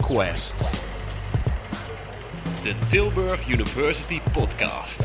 Quest. De Tilburg University Podcast.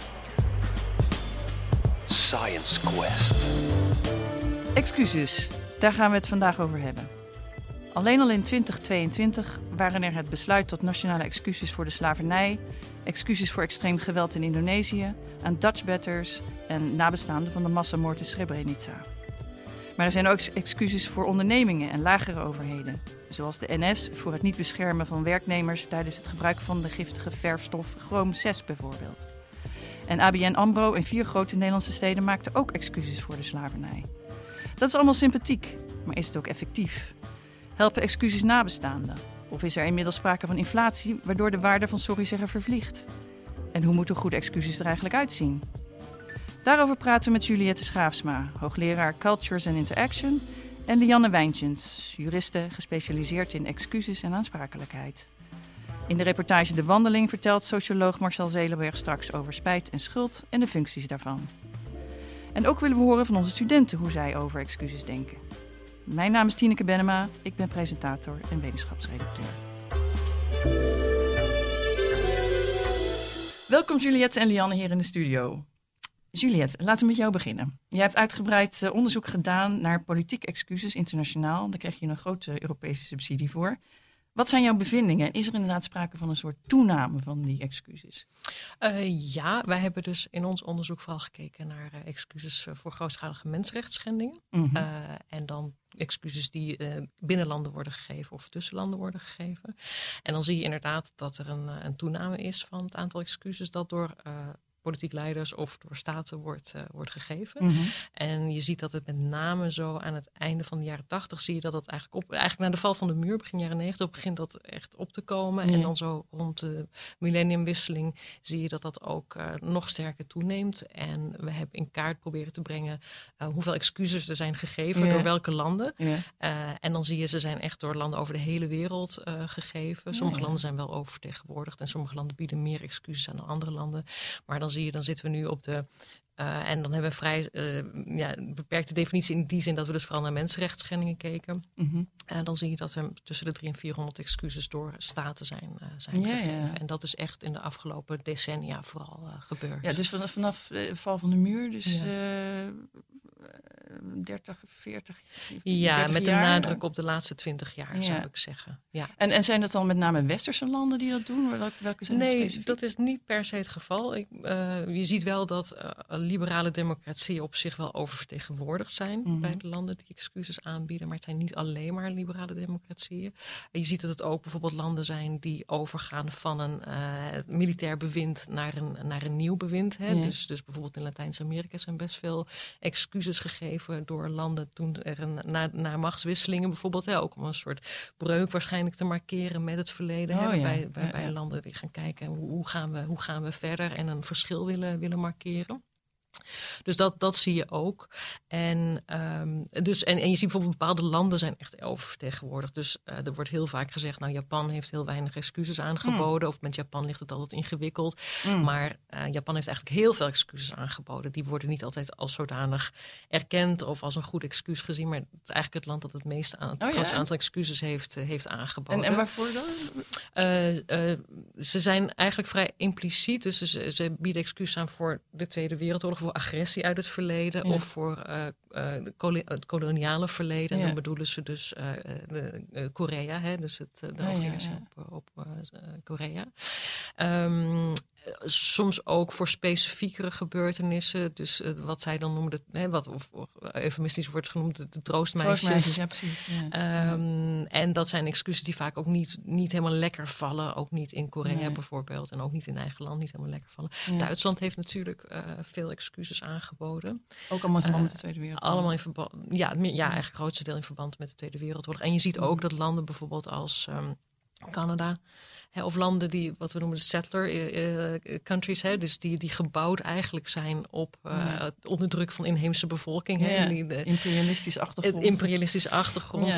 Science Quest. Excuses, daar gaan we het vandaag over hebben. Alleen al in 2022 waren er het besluit tot nationale excuses voor de slavernij, excuses voor extreem geweld in Indonesië, aan Dutchbatters en nabestaanden van de massamoord in Srebrenica. Maar er zijn ook excuses voor ondernemingen en lagere overheden, zoals de NS voor het niet beschermen van werknemers tijdens het gebruik van de giftige verfstof chroom 6 bijvoorbeeld. En ABN AMRO in 4 grote Nederlandse steden maakten ook excuses voor de slavernij. Dat is allemaal sympathiek, maar is het ook effectief? Helpen excuses nabestaanden? Of is er inmiddels sprake van inflatie waardoor de waarde van sorry zeggen vervliegt? En hoe moeten goede excuses er eigenlijk uitzien? Daarover praten we met Juliette Schaafsma, hoogleraar Cultures and Interaction, en Lianne Wijntjens, juriste gespecialiseerd in excuses en aansprakelijkheid. In de reportage De Wandeling vertelt socioloog Marcel Zelenberg straks over spijt en schuld en de functies daarvan. En ook willen we horen van onze studenten hoe zij over excuses denken. Mijn naam is Tineke Bennema, ik ben presentator en wetenschapsredacteur. Welkom Juliette en Lianne hier in de studio. Juliette, laten we met jou beginnen. Jij hebt uitgebreid onderzoek gedaan naar politiek excuses internationaal. Daar kreeg je een grote Europese subsidie voor. Wat zijn jouw bevindingen? Is er inderdaad sprake van een soort toename van die excuses? Ja, wij hebben dus in ons onderzoek vooral gekeken naar excuses voor grootschalige mensenrechtsschendingen. Mm-hmm. En dan excuses die binnen landen worden gegeven of tussen landen worden gegeven. En dan zie je inderdaad dat er een toename is van het aantal excuses dat door politiek leiders of door staten wordt gegeven. Mm-hmm. En je ziet dat het met name zo aan het einde van de jaren 80 zie je dat het eigenlijk na de val van de muur, begin jaren 90, begint dat echt op te komen. Ja. En dan zo rond de millenniumwisseling zie je dat dat ook nog sterker toeneemt. En we hebben in kaart proberen te brengen hoeveel excuses er zijn gegeven door welke landen. Ja. En dan zie je, ze zijn echt door landen over de hele wereld gegeven. Sommige landen zijn wel oververtegenwoordigd en sommige landen bieden meer excuses aan dan andere landen. Maar dan zie je, dan zitten we nu op de en dan hebben we vrij beperkte definitie in die zin dat we dus vooral naar mensenrechtsschendingen keken. Mm-hmm. En dan zie je dat er tussen de 300 en 400 excuses door staten zijn gegeven. Ja. En dat is echt in de afgelopen decennia vooral gebeurd. Ja, dus vanaf de val van de muur, dus 30, 40 Ja, 30 met de jaar. nadruk op de laatste 20 jaar zou ik zeggen. Ja. En zijn dat dan met name westerse landen die dat doen? Welke zijn het Nee, specifiek? dat is niet per se het geval. Je ziet wel dat liberale democratieën op zich wel oververtegenwoordigd zijn bij de landen die excuses aanbieden. Maar het zijn niet alleen maar liberale democratieën. Je ziet dat het ook bijvoorbeeld landen zijn die overgaan van een militair bewind naar een nieuw bewind. Hè? Ja. Dus bijvoorbeeld in Latijns-Amerika zijn best veel excuses gegeven door landen toen er na machtswisselingen bijvoorbeeld. Hè? Ook om een soort breuk waarschijnlijk te markeren met het verleden. Waarbij landen weer gaan kijken hoe gaan we verder en een verschil willen markeren. Dus dat zie je ook. En je ziet bijvoorbeeld bepaalde landen zijn echt oververtegenwoordigd. Dus er wordt heel vaak gezegd, nou Japan heeft heel weinig excuses aangeboden. Of met Japan ligt het altijd ingewikkeld. Maar Japan heeft eigenlijk heel veel excuses aangeboden. Die worden niet altijd als zodanig erkend of als een goed excuus gezien. Maar het is eigenlijk het land dat het grootste aantal excuses heeft aangeboden. En waarvoor dan? Ze zijn eigenlijk vrij impliciet. Dus ze bieden excuses aan voor de Tweede Wereldoorlog, voor agressie uit het verleden of voor het koloniale verleden. En dan bedoelen ze dus Korea, hè, dus de overheersing op Korea. Soms ook voor specifiekere gebeurtenissen. Dus wat zij dan noemen, wat eufemistisch wordt genoemd, de troostmeisjes. Ja, precies. Ja. En dat zijn excuses die vaak ook niet helemaal lekker vallen. Ook niet in Korea bijvoorbeeld. En ook niet in eigen land niet helemaal lekker vallen. Ja. Duitsland heeft natuurlijk veel excuses aangeboden. Ook allemaal in verband met de Tweede Wereldoorlog? Allemaal in verband, eigenlijk het grootste deel in verband met de Tweede Wereldoorlog. En je ziet ook dat landen bijvoorbeeld als Canada, of landen die, wat we noemen de settler countries, dus die gebouwd eigenlijk zijn op het onderdruk van inheemse bevolking. Imperialistische achtergrond. Het imperialistische achtergrond.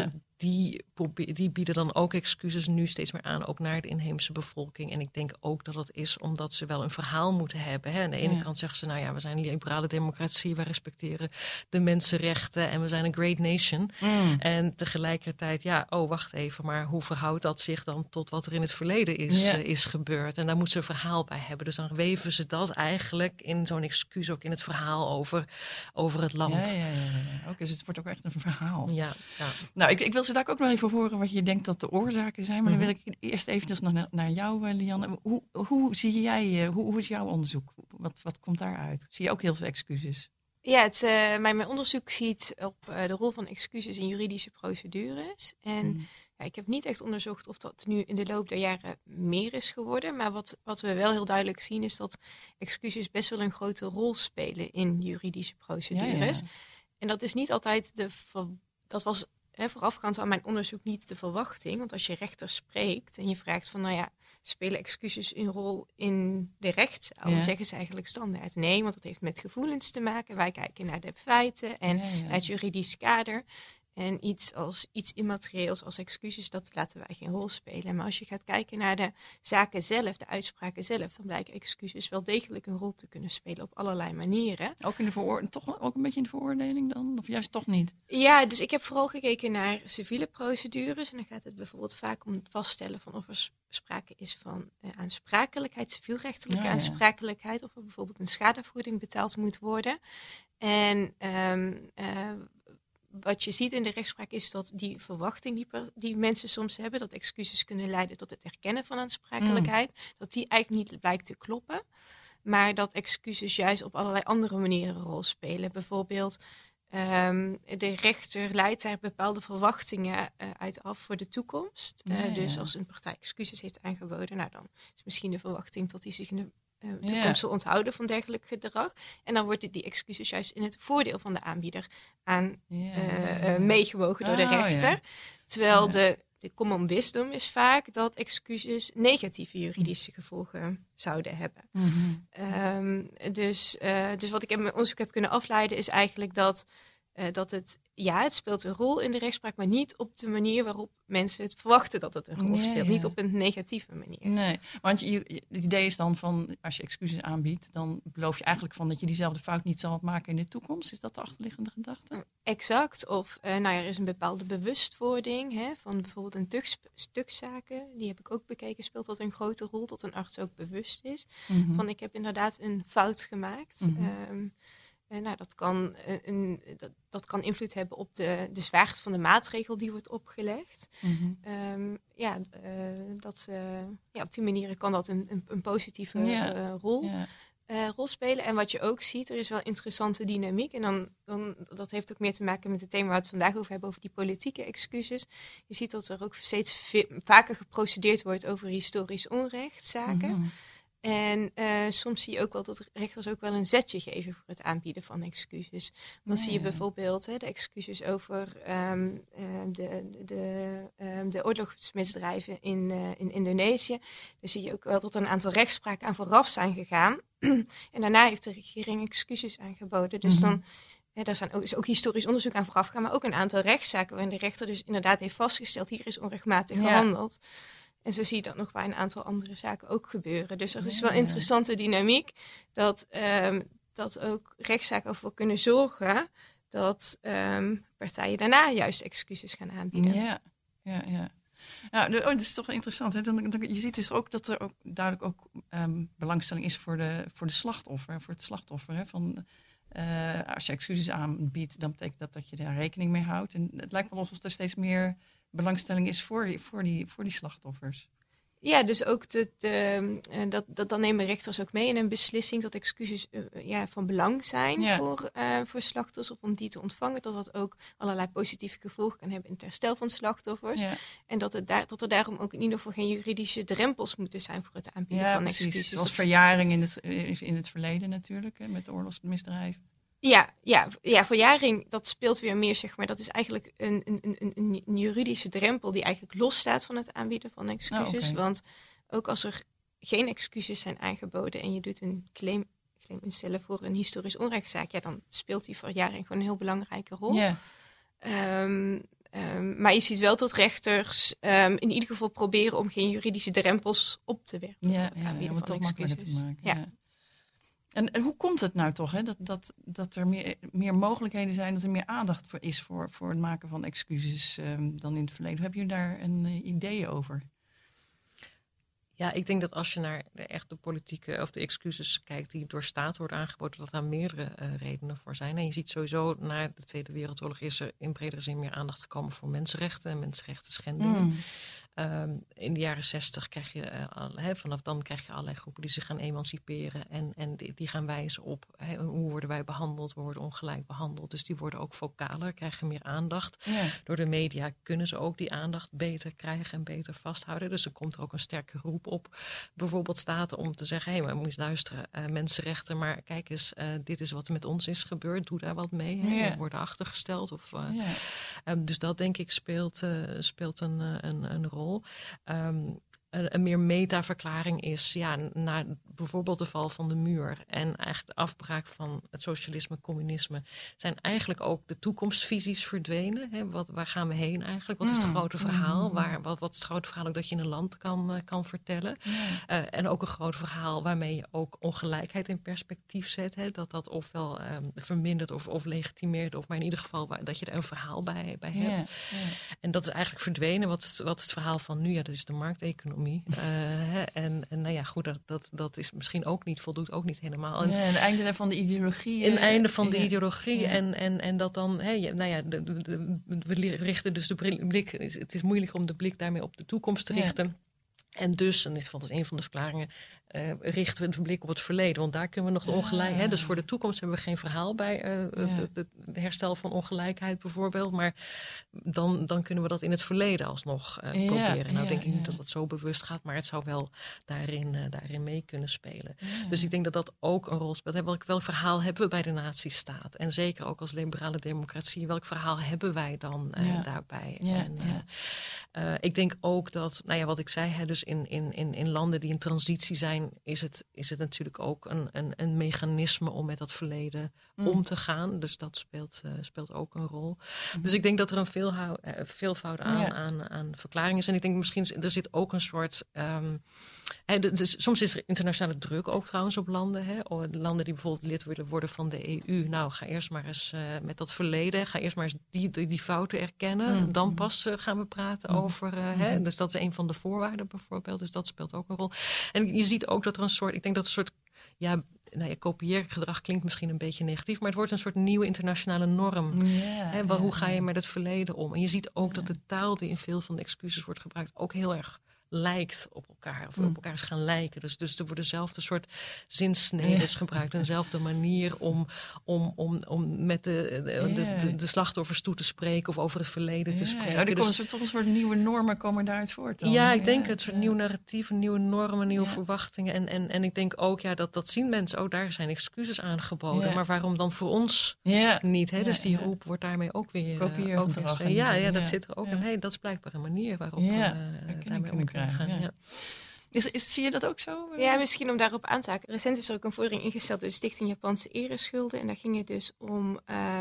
die bieden dan ook excuses nu steeds meer aan, ook naar de inheemse bevolking. En ik denk ook dat is omdat ze wel een verhaal moeten hebben. Hè. Aan de ene kant zeggen ze, we zijn een liberale democratie, wij respecteren de mensenrechten en we zijn een great nation. En tegelijkertijd, wacht even, maar hoe verhoudt dat zich dan tot wat er in het verleden is gebeurd? En daar moeten ze een verhaal bij hebben. Dus dan weven ze dat eigenlijk in zo'n excuus ook in het verhaal over het land. Ja. Ook, dus het wordt ook echt een verhaal. Ja. Nou, ik wil ze daar ook nog even horen wat je denkt dat de oorzaken zijn. Maar dan wil ik eerst eventjes nog naar jou, Lianne. Hoe zie jij, hoe is jouw onderzoek? Wat komt daaruit? Zie je ook heel veel excuses? Ja, mijn onderzoek ziet op de rol van excuses in juridische procedures. En ik heb niet echt onderzocht of dat nu in de loop der jaren meer is geworden. Maar wat we wel heel duidelijk zien is dat excuses best wel een grote rol spelen in juridische procedures. Ja. En dat is niet altijd dat was voorafgaand aan mijn onderzoek niet de verwachting. Want als je rechter spreekt en je vraagt van, spelen excuses een rol in de rechtszaal? Dan zeggen ze eigenlijk standaard nee, want dat heeft met gevoelens te maken. Wij kijken naar de feiten en naar het juridisch kader. En iets immaterieels als excuses, dat laten wij geen rol spelen. Maar als je gaat kijken naar de zaken zelf, de uitspraken zelf, dan blijken excuses wel degelijk een rol te kunnen spelen op allerlei manieren. Ook in toch ook een beetje in de veroordeling dan? Of juist toch niet? Ja, dus ik heb vooral gekeken naar civiele procedures. En dan gaat het bijvoorbeeld vaak om het vaststellen van of er sprake is van aansprakelijkheid, civielrechtelijke aansprakelijkheid, of er bijvoorbeeld een schadevergoeding betaald moet worden. En wat je ziet in de rechtspraak is dat die verwachting die mensen soms hebben, dat excuses kunnen leiden tot het erkennen van aansprakelijkheid, dat die eigenlijk niet blijkt te kloppen. Maar dat excuses juist op allerlei andere manieren een rol spelen. Bijvoorbeeld, de rechter leidt daar bepaalde verwachtingen uit af voor de toekomst. Dus als een partij excuses heeft aangeboden, dan is misschien de verwachting dat hij zich in de toekomst zal onthouden van dergelijk gedrag. En dan worden die excuses juist in het voordeel van de aanbieder meegewogen door de rechter. Ja. Terwijl de common wisdom is vaak dat excuses negatieve juridische gevolgen zouden hebben. Dus wat ik in mijn onderzoek heb kunnen afleiden is eigenlijk dat het speelt een rol in de rechtspraak, maar niet op de manier waarop mensen het verwachten dat het een rol speelt. Niet op een negatieve manier. Nee, want het idee is dan van, als je excuses aanbiedt, dan beloof je eigenlijk van dat je diezelfde fout niet zal maken in de toekomst. Is dat de achterliggende gedachte? Exact. Of er is een bepaalde bewustwording van bijvoorbeeld een stukzaken. Die heb ik ook bekeken. Speelt dat een grote rol, dat een arts ook bewust is. Van ik heb inderdaad een fout gemaakt. Dat kan invloed hebben op de zwaarte van de maatregel die wordt opgelegd. Op die manier kan dat een positieve rol spelen. En wat je ook ziet, er is wel interessante dynamiek. En dan dat heeft ook meer te maken met het thema waar we het vandaag over hebben, over die politieke excuses. Je ziet dat er ook steeds vaker geprocedeerd wordt over historisch onrechtszaken. En soms zie je ook wel dat rechters ook wel een zetje geven voor het aanbieden van excuses. Dan zie je bijvoorbeeld de excuses over de oorlogsmisdrijven in Indonesië. Dan zie je ook wel dat er een aantal rechtspraken aan vooraf zijn gegaan. En daarna heeft de regering excuses aangeboden. Dus dan is ook historisch onderzoek aan vooraf gegaan, maar ook een aantal rechtszaken waarin de rechter dus inderdaad heeft vastgesteld, hier is onrechtmatig gehandeld. En zo zie je dat nog bij een aantal andere zaken ook gebeuren. Dus er is wel een interessante dynamiek dat ook rechtszaken ervoor kunnen zorgen dat partijen daarna juist excuses gaan aanbieden. Ja. Nou, dat is toch wel interessant. Hè? Je ziet dus ook dat er ook duidelijk ook belangstelling is voor de slachtoffer, voor het slachtoffer. Hè? Als je excuses aanbiedt, dan betekent dat je daar rekening mee houdt. En het lijkt wel alsof er steeds meer belangstelling is voor die slachtoffers. Ja, dus ook dat nemen rechters ook mee in een beslissing dat excuses van belang zijn voor slachtoffers, of om die te ontvangen, dat ook allerlei positieve gevolgen kan hebben in het herstel van slachtoffers. Ja. En dat er daarom ook in ieder geval geen juridische drempels moeten zijn voor het aanbieden van excuses. Zoals verjaring in het verleden natuurlijk, hè, met de oorlogsmisdrijven. Ja, verjaring, dat speelt weer meer, zeg maar. Dat is eigenlijk een juridische drempel die eigenlijk losstaat van het aanbieden van excuses. Want ook als er geen excuses zijn aangeboden en je doet een claim instellen voor een historisch onrechtszaak, dan speelt die verjaring gewoon een heel belangrijke rol. Yeah. Maar je ziet wel dat rechters in ieder geval proberen om geen juridische drempels op te werpen. Om het toch makkelijker te maken. Ja. En hoe komt het nou toch, hè? Dat er meer mogelijkheden zijn, dat er meer aandacht voor is voor het maken van excuses dan in het verleden? Heb je daar een idee over? Ja, ik denk dat als je naar de politieke of de excuses kijkt die door staat worden aangeboden, dat daar meerdere redenen voor zijn. En je ziet sowieso na de Tweede Wereldoorlog is er in bredere zin meer aandacht gekomen voor mensenrechten en mensenrechten schendingen. In de jaren 60 krijg je vanaf dan krijg je allerlei groepen die zich gaan emanciperen en die gaan wijzen op hoe worden wij behandeld, we worden ongelijk behandeld. Dus die worden ook vocaler, krijgen meer aandacht. Ja. Door de media kunnen ze ook die aandacht beter krijgen en beter vasthouden. Dus er komt er ook een sterke roep op. Bijvoorbeeld staten om te zeggen, maar moet je luisteren, mensenrechten, maar kijk eens, dit is wat er met ons is gebeurd, doe daar wat mee. We worden achtergesteld. Dus dat denk ik speelt een rol. Een meer metaverklaring is na bijvoorbeeld de val van de muur en eigenlijk de afbraak van het socialisme, communisme, zijn eigenlijk ook de toekomstvisies verdwenen. Hè? Waar gaan we heen eigenlijk? Wat is het grote verhaal? Wat is het grote verhaal ook dat je in een land kan vertellen? En ook een groot verhaal waarmee je ook ongelijkheid in perspectief zet. Hè? Dat ofwel vermindert of legitimeert, of maar in ieder geval dat je er een verhaal bij hebt. En dat is eigenlijk verdwenen. Wat is het verhaal van nu? Ja, dat is de markteconomie. Dat is misschien ook niet, voldoet ook niet helemaal. En het einde van de ideologie. Een einde van de ideologie. Ja. En dat dan, we richten dus de blik. Het is moeilijk om de blik daarmee op de toekomst te richten. Ja. En dus, in ieder geval, dat is een van de verklaringen, richten we de blik op het verleden. Want daar kunnen we nog de ongelijkheid. Dus voor de toekomst hebben we geen verhaal bij het herstel van ongelijkheid bijvoorbeeld. Maar dan kunnen we dat in het verleden alsnog proberen. Nou denk ik niet dat het zo bewust gaat, maar het zou wel daarin mee kunnen spelen. Ja. Dus ik denk dat dat ook een rol speelt. Welk verhaal hebben we bij de nazistaat? En zeker ook als liberale democratie, welk verhaal hebben wij dan daarbij? Ja. Ik denk ook dat, wat ik zei, dus in landen die in transitie zijn, is het natuurlijk ook een mechanisme om met dat verleden om te gaan. Dus dat speelt ook een rol. Dus ik denk dat er een veelvoud aan verklaring is. En ik denk misschien, er zit ook een soort dus soms is er internationale druk ook trouwens op landen. Landen die bijvoorbeeld lid willen worden van de EU. Nou, ga eerst maar eens met dat verleden. Ga eerst maar eens die fouten erkennen. Dan pas gaan we praten over. Dus dat is een van de voorwaarden bijvoorbeeld. Dus dat speelt ook een rol. En je ziet ook dat er een soort. Ik denk dat een soort. Kopieergedrag klinkt misschien een beetje negatief, maar het wordt een soort nieuwe internationale norm. Hoe ga je met het verleden om? En je ziet ook dat de taal die in veel van de excuses wordt gebruikt ook heel erg lijkt op elkaar. Of op elkaar is gaan lijken. Dus er worden dezelfde soort zinsneden gebruikt. En dezelfde manier om met de slachtoffers toe te spreken. Of over het verleden te spreken. Er komen toch een soort nieuwe normen komen daaruit voort dan. Ja, ik denk het. Soort nieuw narratief, nieuwe normen, nieuwe verwachtingen. En ik denk ook, dat zien mensen. Oh, daar zijn excuses aangeboden. Ja. Maar waarom dan voor ons niet? Hè? Dus die roep wordt daarmee ook weer dat zit er ook in. Dat is blijkbaar een manier waarop daarmee omgaan. Ja. Zie je dat ook zo? Ja, misschien om daarop aan te haken. Recent is er ook een vordering ingesteld door de Stichting Japanse Ereschulden. En daar ging het dus om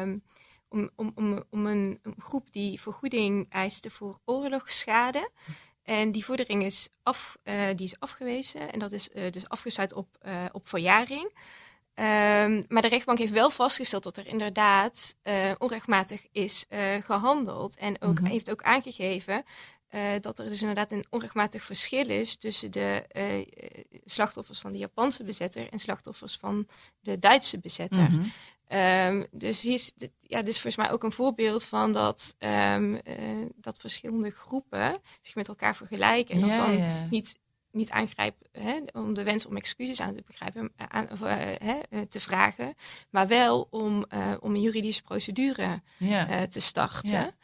een groep die vergoeding eiste voor oorlogsschade. En die vordering is afgewezen. En dat is dus afgesluit op verjaring. Maar de rechtbank heeft wel vastgesteld dat er inderdaad onrechtmatig is gehandeld. En heeft ook aangegeven dat er dus inderdaad een onrechtmatig verschil is tussen de slachtoffers van de Japanse bezetter en slachtoffers van de Duitse bezetter. Dus hier is dit is volgens mij ook een voorbeeld van dat verschillende groepen zich met elkaar vergelijken. En dat dan niet aangrijpen om de wens om excuses aan te begrijpen, te vragen, maar wel om een juridische procedure te starten.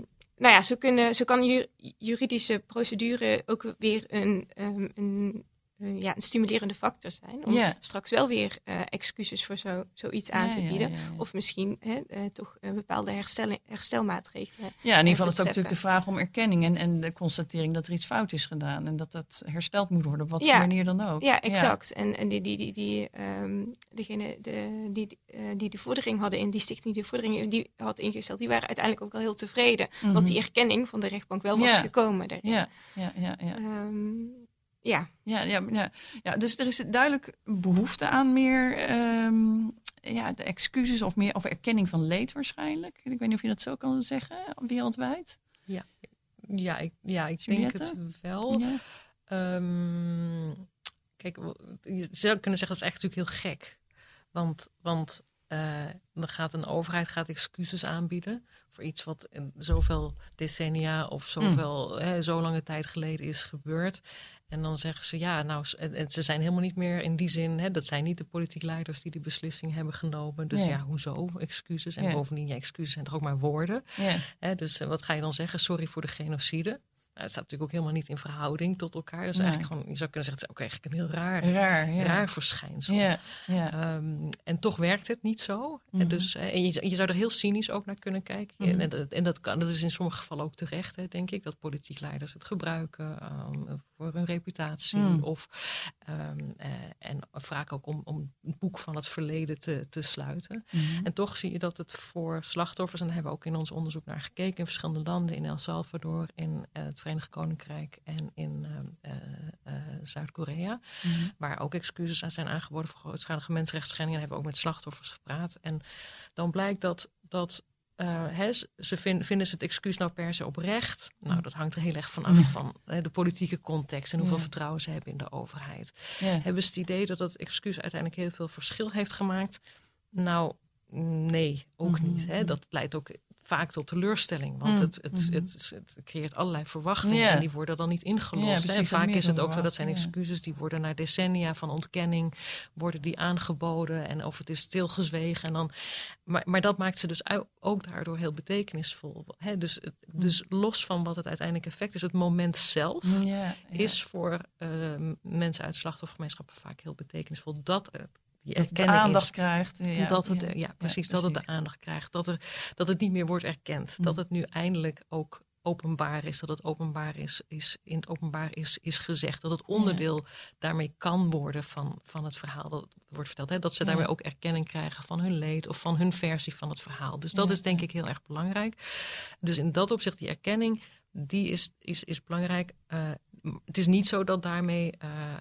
Zo kan juridische procedure ook weer een een stimulerende factor zijn. Om straks wel weer excuses voor zoiets aan te bieden. Ja. Of misschien toch bepaalde herstelmaatregelen. Ja, in ieder geval is het ook natuurlijk de vraag om erkenning en de constatering dat er iets fout is gedaan. En dat hersteld moet worden, op wat voor manier dan ook. Ja, exact. Ja. En degene die de vordering hadden in die stichting die de vordering die had ingesteld, die waren uiteindelijk ook wel heel tevreden. Mm-hmm. Dat die erkenning van de rechtbank wel was gekomen daarin. Ja, dus er is duidelijk behoefte aan meer de excuses of meer of erkenning van leed waarschijnlijk. Ik weet niet of je dat zo kan zeggen, wereldwijd. Ik denk het wel. Ja. Kijk, je zou kunnen zeggen dat is echt natuurlijk heel gek. Want dan gaat een overheid excuses aanbieden voor iets wat in zoveel decennia of zo lange tijd geleden is gebeurd. En dan zeggen ze en ze zijn helemaal niet meer in die zin, dat zijn niet de politiek leiders die beslissing hebben genomen. Dus hoezo excuses? En bovendien, excuses zijn toch ook maar woorden. Dus wat ga je dan zeggen? Sorry voor de genocide. Het staat natuurlijk ook helemaal niet in verhouding tot elkaar. Dus eigenlijk gewoon, je zou kunnen zeggen, het is ook eigenlijk een heel raar verschijnsel. En toch werkt het niet zo. Mm-hmm. En dus, je zou er heel cynisch ook naar kunnen kijken. Mm-hmm. En dat is in sommige gevallen ook terecht, denk ik. Dat politiek leiders het gebruiken voor hun reputatie. En vaak ook om het boek van het verleden te sluiten. Mm-hmm. En toch zie je dat het voor slachtoffers, en daar hebben we ook in ons onderzoek naar gekeken, in verschillende landen, in El Salvador, in het Verenigd Koninkrijk en in Zuid-Korea. Mm-hmm. Waar ook excuses aan zijn aangeboden voor grootschalige mensenrechtsschendingen. Hebben we ook met slachtoffers gepraat. En dan blijkt dat ze vinden ze het excuus nou per se oprecht. Nou, dat hangt er heel erg vanaf van de politieke context en hoeveel vertrouwen ze hebben in de overheid. Hebben ze het idee dat het excuus uiteindelijk heel veel verschil heeft gemaakt? Nou, nee, ook niet. Dat leidt ook vaak tot teleurstelling. Want het creëert allerlei verwachtingen en die worden dan niet ingelost. En vaak is het ook zo dat zijn excuses die worden na decennia van ontkenning worden die aangeboden en of het is stilgezwegen. En dan, maar dat maakt ze dus ook daardoor heel betekenisvol. Dus los van wat het uiteindelijk effect is, het moment zelf is voor mensen uit slachtoffergemeenschappen vaak heel betekenisvol. Dat het de aandacht krijgt. Dat het de aandacht krijgt. Dat het niet meer wordt erkend. Dat het nu eindelijk ook openbaar is. Dat het openbaar in het openbaar is gezegd. Dat het onderdeel daarmee kan worden van het verhaal. Dat wordt verteld. Dat ze daarmee ook erkenning krijgen van hun leed of van hun versie van het verhaal. Dus dat is denk ik heel erg belangrijk. Dus in dat opzicht die erkenning, die is belangrijk. Het is niet zo dat daarmee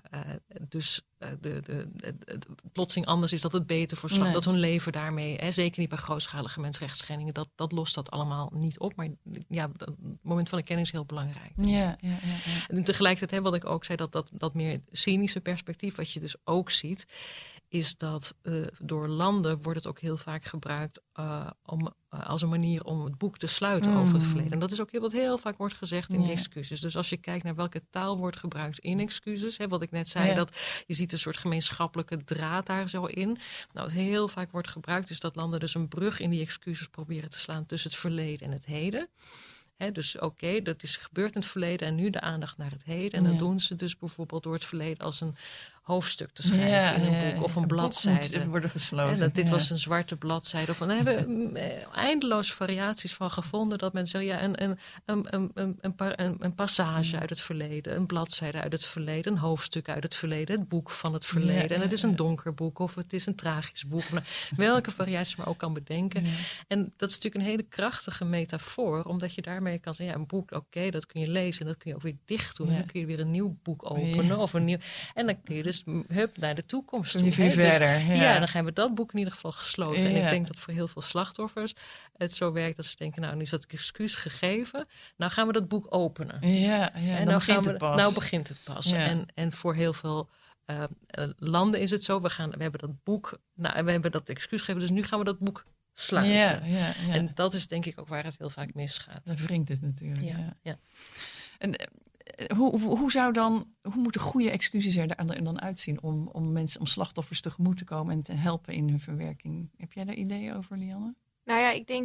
plotseling anders is, dat het beter voor dat hun leven daarmee, zeker niet bij grootschalige mensenrechtsschendingen, dat lost dat allemaal niet op. Maar het moment van erkenning is heel belangrijk. En tegelijkertijd, wat ik ook zei, dat meer cynische perspectief, wat je dus ook ziet, is dat door landen wordt het ook heel vaak gebruikt als een manier om het boek te sluiten over het verleden. En dat is ook wat heel vaak wordt gezegd in de excuses. Dus als je kijkt naar welke taal wordt gebruikt in excuses, wat ik net zei, dat je ziet een soort gemeenschappelijke draad daar zo in. Nou, wat heel vaak wordt gebruikt is dat landen dus een brug in die excuses proberen te slaan tussen het verleden en het heden. Dus dat is gebeurd in het verleden en nu de aandacht naar het heden. En dat doen ze dus bijvoorbeeld door het verleden als een hoofdstuk te schrijven in een boek of een bladzijde. Moet worden gesloten. Dit was een zwarte bladzijde. Daar hebben we eindeloos variaties van gevonden. Dat mensen zeggen, een passage uit het verleden, een bladzijde uit het verleden, een hoofdstuk uit het verleden, het boek van het verleden. En het is een donker boek of het is een tragisch boek. Welke variaties je maar ook kan bedenken. En dat is natuurlijk een hele krachtige metafoor, omdat je daarmee kan zeggen, een boek, dat kun je lezen en dat kun je ook weer dicht doen. Dan kun je weer een nieuw boek openen of een nieuw. En dan kun je dus naar de toekomst toe. Verder. Dan gaan we dat boek in ieder geval gesloten. En ik denk dat voor heel veel slachtoffers het zo werkt dat ze denken, nou, nu is dat excuus gegeven. Nou gaan we dat boek openen. En nou begint het pas. En voor heel veel landen is het zo. We hebben dat boek, we hebben dat excuus gegeven, dus nu gaan we dat boek sluiten. En dat is denk ik ook waar het heel vaak misgaat. Dan wringt het natuurlijk. En hoe moeten goede excuses er dan uitzien om slachtoffers tegemoet te komen en te helpen in hun verwerking? Heb jij daar ideeën over, Lianne? Nou ja, ik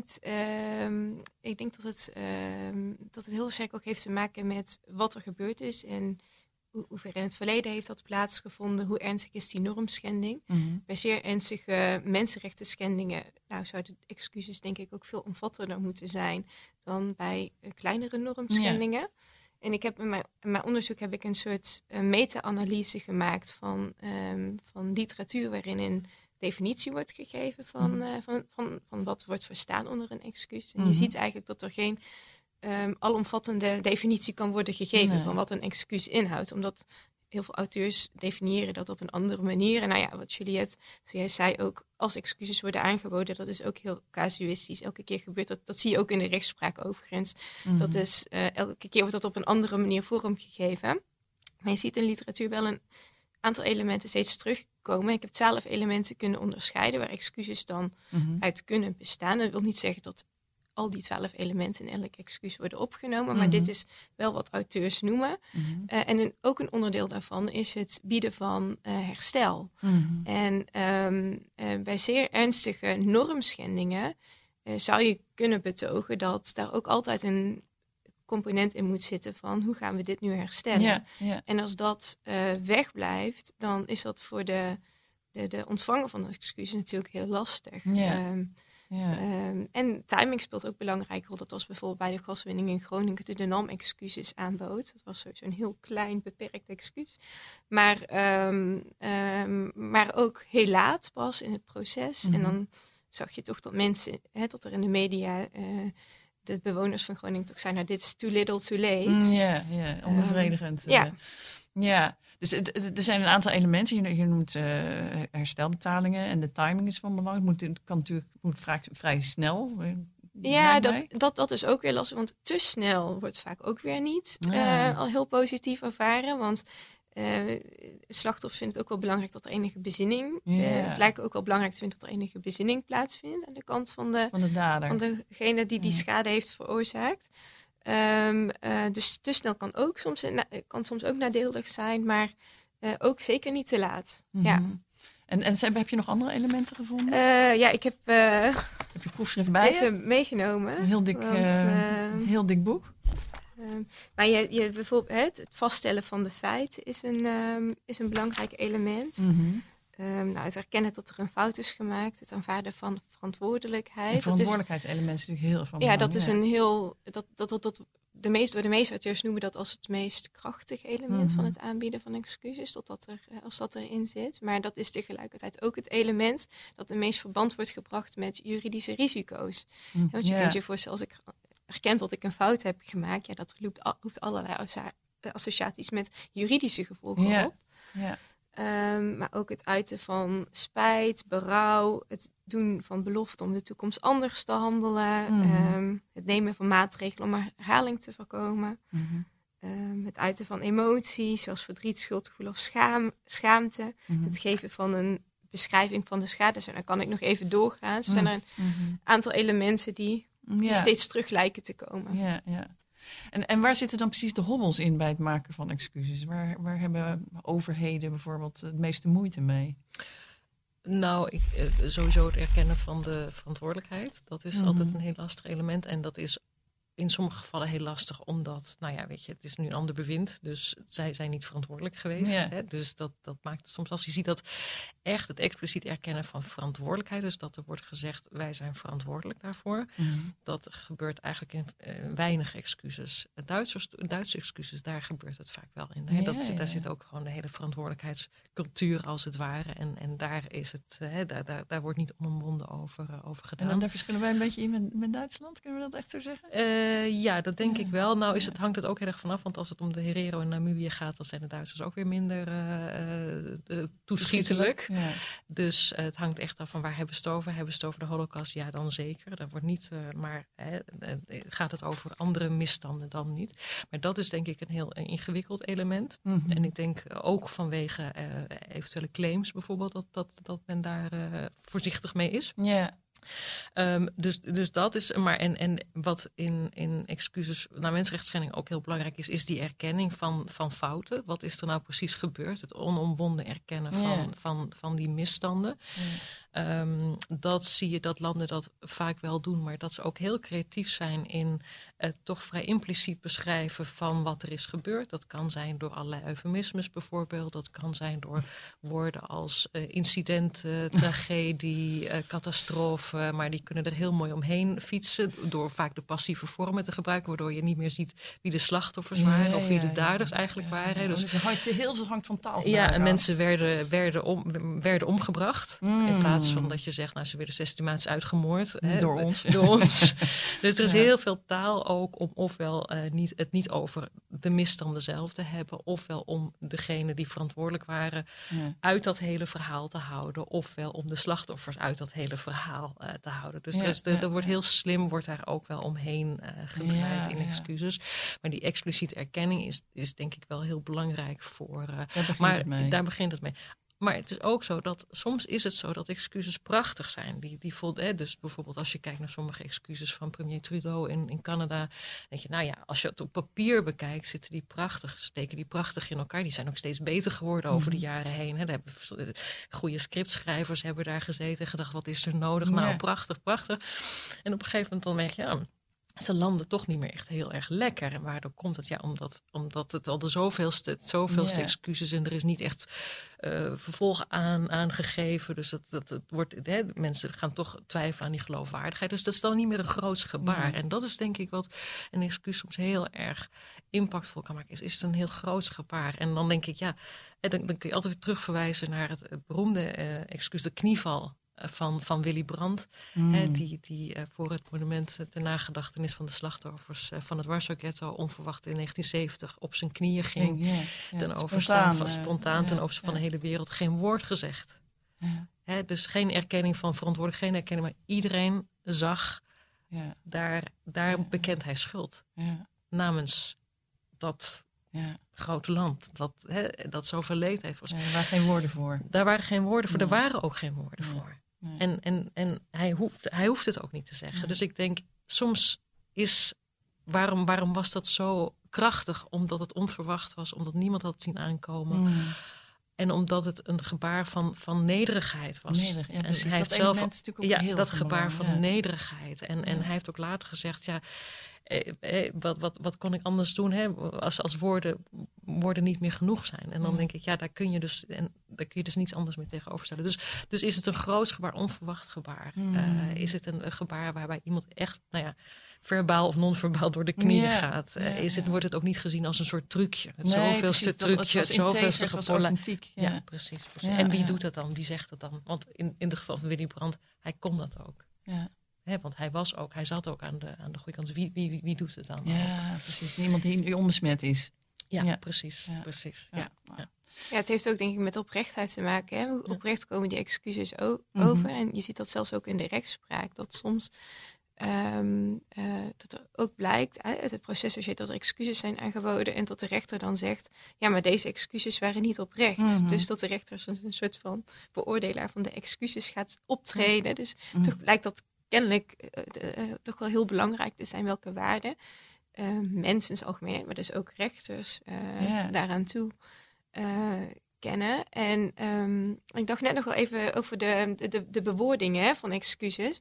denk dat het heel sterk ook heeft te maken met wat er gebeurd is en hoe ver in het verleden heeft dat plaatsgevonden? Hoe ernstig is die normschending? Mm-hmm. Bij zeer ernstige mensenrechten schendingen zouden excuses denk ik ook veel omvattender moeten zijn dan bij kleinere normschendingen. Ja. En ik heb in mijn onderzoek heb ik een soort meta-analyse gemaakt van literatuur waarin een definitie wordt gegeven van wat wordt verstaan onder een excuus. En je ziet eigenlijk dat er geen alomvattende definitie kan worden gegeven van wat een excuus inhoudt. Omdat heel veel auteurs definiëren dat op een andere manier. En wat Juliette zojuist zei ook, als excuses worden aangeboden, dat is ook heel casuïstisch. Elke keer gebeurt dat. Dat zie je ook in de rechtspraak overigens. Dat is, elke keer wordt dat op een andere manier vormgegeven. Maar je ziet in literatuur wel een aantal elementen steeds terugkomen. Ik heb 12 elementen kunnen onderscheiden waar excuses dan uit kunnen bestaan. Dat wil niet zeggen dat al die 12 elementen in elk excuus worden opgenomen. Maar dit is wel wat auteurs noemen. En ook een onderdeel daarvan is het bieden van herstel. En bij zeer ernstige normschendingen zou je kunnen betogen dat daar ook altijd een component in moet zitten van hoe gaan we dit nu herstellen. En als dat wegblijft, dan is dat voor de ontvanger van de excuses natuurlijk heel lastig. En timing speelt ook een belangrijke rol. Dat was bijvoorbeeld bij de gaswinning in Groningen de NAM-excuses aanbood. Dat was sowieso een heel klein, beperkt excuus. Maar ook heel laat pas in het proces. En dan zag je toch dat mensen, dat er in de media de bewoners van Groningen toch zeiden, dit is too little, too late. Onbevredigend. Ja, dus er zijn een aantal elementen. Je noemt herstelbetalingen en de timing is van belang. Het moet vrij snel. Ja, dat is ook weer lastig. Want te snel wordt vaak ook weer niet al heel positief ervaren. Want slachtoffers vinden het ook wel belangrijk dat er enige bezinning... lijken ook wel belangrijk te vinden dat er enige bezinning plaatsvindt aan de kant van de dader. Van degene die schade heeft veroorzaakt. Dus te snel kan soms ook nadelig zijn, maar ook zeker niet te laat. Ja. En heb je nog andere elementen gevonden? Ik heb je proefschrift bij even meegenomen. Een heel dik boek. Maar je bijvoorbeeld het vaststellen van de feiten is een belangrijk element. Het erkennen dat er een fout is gemaakt, het aanvaarden van verantwoordelijkheid. Het verantwoordelijkheidselement is natuurlijk heel van belang. Ja, dat is een heel... De meeste auteurs noemen dat als het meest krachtige element van het aanbieden van excuses, als dat erin zit. Maar dat is tegelijkertijd ook het element dat het meest verband wordt gebracht met juridische risico's. Want je kunt je voorstellen, als ik erken dat ik een fout heb gemaakt, dat roept allerlei associaties met juridische gevolgen op. Ja. Maar ook het uiten van spijt, berouw, het doen van belofte om de toekomst anders te handelen, het nemen van maatregelen om herhaling te voorkomen, het uiten van emoties zoals verdriet, schuldgevoel of schaamte, het geven van een beschrijving van de schade. Dus daar kan ik nog even doorgaan. Zo zijn er een aantal elementen die steeds terug lijken te komen. Ja. En waar zitten dan precies de hobbels in bij het maken van excuses? Waar hebben overheden bijvoorbeeld het meeste moeite mee? Nou, sowieso het erkennen van de verantwoordelijkheid. Dat is altijd een heel lastig element. En dat is in sommige gevallen heel lastig, omdat, het is nu een ander bewind. Dus zij zijn niet verantwoordelijk geweest. Ja. Hè? Dus dat maakt het soms lastig. Je ziet dat echt het expliciet erkennen van verantwoordelijkheid. Dus dat er wordt gezegd, wij zijn verantwoordelijk daarvoor. Dat gebeurt eigenlijk in weinig excuses. Duitse excuses, daar gebeurt het vaak wel in. Hè? Daar zit ook gewoon de hele verantwoordelijkheidscultuur als het ware. En daar is het, daar wordt niet onomwonden over gedaan. En daar verschillen wij een beetje in met Duitsland? Kunnen we dat echt zo zeggen? Ja, dat denk ik wel. Nou hangt het ook heel erg vanaf. Want als het om de Herero en Namibië gaat, dan zijn de Duitsers ook weer minder toeschietelijk. Ja. Dus het hangt echt af van waar hebben ze het over. Hebben ze het over de Holocaust? Ja, dan zeker. Dat wordt niet, gaat het over andere misstanden dan niet. Maar dat is denk ik een heel ingewikkeld element. En ik denk ook vanwege eventuele claims bijvoorbeeld dat men daar voorzichtig mee is. Ja. Dus dat is, maar en wat in excuses naar mensenrechtsschending ook heel belangrijk is die erkenning van fouten. Wat is er nou precies gebeurd? Het onomwonden erkennen van die misstanden. Dat zie je dat landen dat vaak wel doen, maar dat ze ook heel creatief zijn in toch vrij impliciet beschrijven van wat er is gebeurd. Dat kan zijn door allerlei eufemismes bijvoorbeeld. Dat kan zijn door woorden als incident, tragedie, catastrofe. Maar die kunnen er heel mooi omheen fietsen door vaak de passieve vormen te gebruiken, waardoor je niet meer ziet wie de slachtoffers waren of wie de daders eigenlijk waren. Dus heel veel hangt van taal. Ja, en mensen werden omgebracht. In plaats van dat je zegt, nou, ze werden systematisch uitgemoord. Door ons. Door ons. Dus er is heel veel taal ook om ofwel het niet over de misstanden zelf te hebben, ofwel om degene die verantwoordelijk waren uit dat hele verhaal te houden, ofwel om de slachtoffers uit dat hele verhaal te houden. Dus er wordt heel slim, wordt daar ook wel omheen gedraaid in excuses. Maar die expliciete erkenning is denk ik wel heel belangrijk voor. Daar begint het mee. Maar het is ook zo dat soms is het zo dat excuses prachtig zijn. Dus bijvoorbeeld als je kijkt naar sommige excuses van premier Trudeau in Canada, denk je, nou ja, als je het op papier bekijkt, steken die prachtig in elkaar. Die zijn ook steeds beter geworden over de jaren heen. Hè. Goede scriptschrijvers hebben daar gezeten en gedacht, wat is er nodig? Nou, prachtig. En op een gegeven moment dan merk je, ze landen toch niet meer echt heel erg lekker. En waardoor komt het? Ja, omdat het al de zoveelste excuses en er is niet echt vervolg aangegeven. Dus het wordt, mensen gaan toch twijfelen aan die geloofwaardigheid. Dus dat is dan niet meer een groots gebaar. En dat is denk ik wat een excuus soms heel erg impactvol kan maken. Is het een heel groots gebaar? En dan denk ik, dan kun je altijd weer terugverwijzen naar het beroemde excuus, de knieval van Willy Brandt, die voor het monument ter nagedachtenis van de slachtoffers van het Warschau-ghetto onverwacht in 1970 op zijn knieën ging. Ten overstaan van spontaan ten overstaan van de hele wereld, geen woord gezegd. Dus geen erkenning van verantwoordelijk, geen erkenning, maar iedereen zag, daar bekent hij schuld. Namens dat grote land, dat zoveel leed heeft. Daar waren geen woorden voor. Daar waren geen woorden voor, er waren ook geen woorden voor. Nee. En hij hoeft het ook niet te zeggen. Nee. Dus ik denk, soms is, waarom was dat zo krachtig? Omdat het onverwacht was, omdat niemand had zien aankomen. En omdat het een gebaar van nederigheid was. En hij heeft zelf dat gebaar van nederigheid. En hij heeft ook later gezegd, wat kon ik anders doen, als woorden niet meer genoeg zijn. En dan denk ik, daar kun je dus niets anders meer tegenover stellen. Dus is het een groot gebaar, onverwacht gebaar? Is het een gebaar waarbij iemand echt, verbaal of non-verbaal door de knieën gaat? Wordt het ook niet gezien als een soort trucje? Het zoveelste trucje, het zoveelste authentiek. Ja, precies. En wie doet dat dan? Wie zegt het dan? Want in het geval van Willy Brandt, hij kon dat ook. Ja. Want hij zat ook aan de goede kant. Wie doet het dan? Ja, precies. Niemand die onbesmet is. Ja, precies. Ja, het heeft ook denk ik met oprechtheid te maken. Hè? Hoe oprecht komen die excuses over? En je ziet dat zelfs ook in de rechtspraak. Dat soms dat er ook blijkt uit het proces dat er excuses zijn aangeboden en dat de rechter dan zegt, maar deze excuses waren niet oprecht. Dus dat de rechter een soort van beoordelaar van de excuses gaat optreden. Dus toch blijkt dat kennelijk toch wel heel belangrijk te zijn welke waarden mensen in het algemeen, maar dus ook rechters daaraan toe kennen. En ik dacht net nog wel even over de bewoordingen van excuses.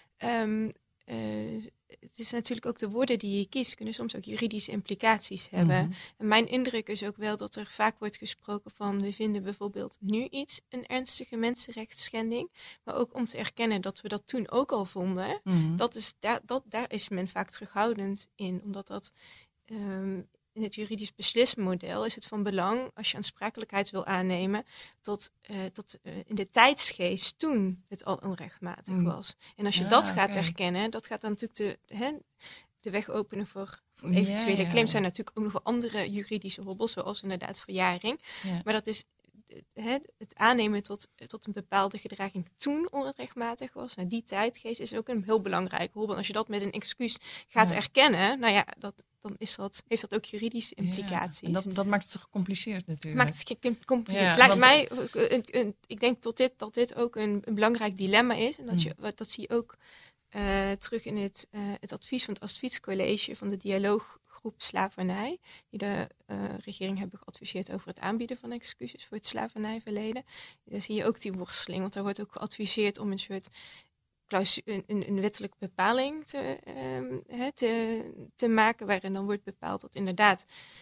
Het is natuurlijk ook de woorden die je kiest, kunnen soms ook juridische implicaties hebben. En mijn indruk is ook wel dat er vaak wordt gesproken van, we vinden bijvoorbeeld nu iets een ernstige mensenrechtsschending, maar ook om te erkennen dat we dat toen ook al vonden. Daar is men vaak terughoudend in, omdat dat in het juridisch beslismodel is het van belang, als je aansprakelijkheid wil aannemen, dat in de tijdsgeest toen het al onrechtmatig was. En als je dat gaat erkennen, dat gaat dan natuurlijk de weg openen voor eventuele claims. Zijn natuurlijk ook nog wel andere juridische hobbels, zoals inderdaad verjaring. Ja. Maar dat is het aannemen tot een bepaalde gedraging toen onrechtmatig was. Nou, die tijdgeest is ook een heel belangrijke hobbel. En als je dat met een excuus gaat erkennen, dan heeft dat ook juridische implicaties. En dat maakt het zo gecompliceerd natuurlijk. Maakt het gecompliceerd. Het lijkt mij, ik denk dat dit ook een belangrijk dilemma is. En dat zie je ook terug in het advies van het adviescollege van de dialooggroep slavernij, die de regering hebben geadviseerd over het aanbieden van excuses voor het slavernijverleden. Daar zie je ook die worsteling, want daar wordt ook geadviseerd om een soort een wettelijke bepaling te maken, waarin dan wordt bepaald dat inderdaad